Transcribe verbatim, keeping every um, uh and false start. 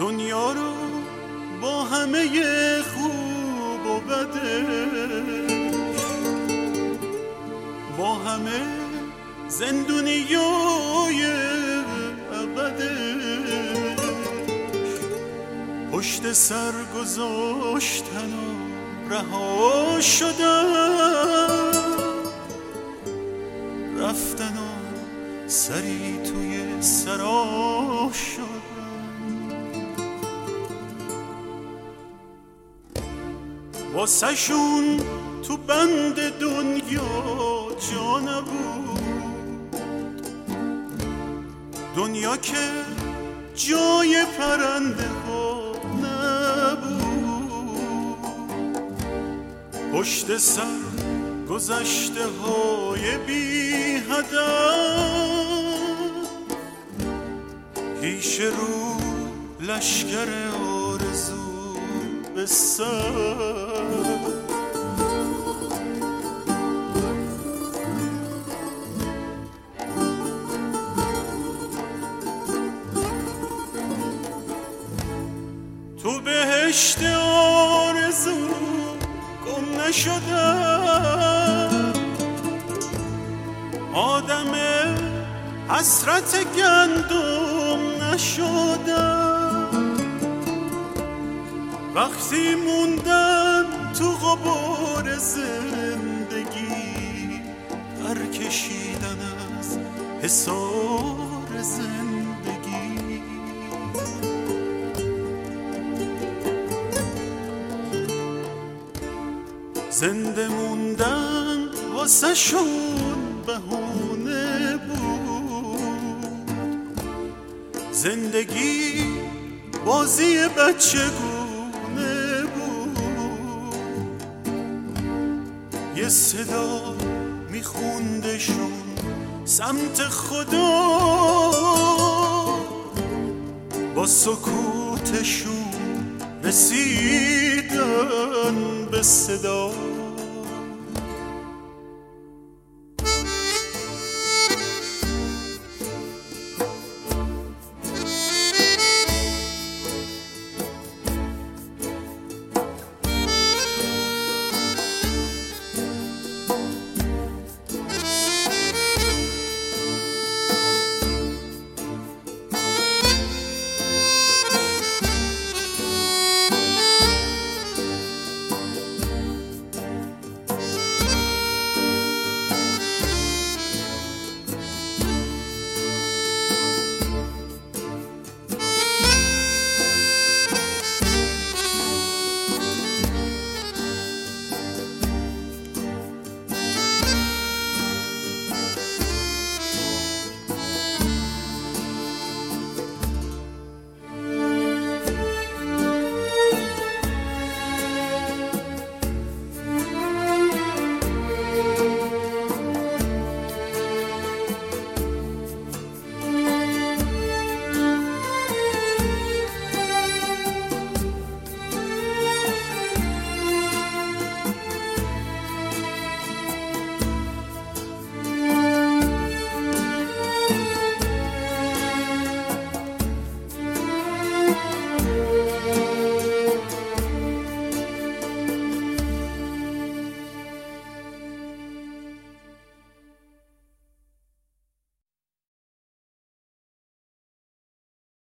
دنیا رو با همه خوب و بدش، با همه زندونیای ابدش پشت سر گذاشتن و رها شدن، رفتن و سری توی سرا شدن. واسه شون تو بند دنیا جا نبود، دنیا که جای پرنده ها نبود، پشت سر گذشته های بی هدف، پیش رو لشکر آرزو به سر. تو بهشت آرزو گم نشدم، آدم حسرت گندم نشدم، وقتی موندم تو غبار زندگی پر کشیدن از حصار زندگی. زنده موندن واسه شون بهونه بود، زندگی بازی بچگونه بود، یه صدا میخوندشون سمت خدا، با سکوتشون رسیدن به صدا.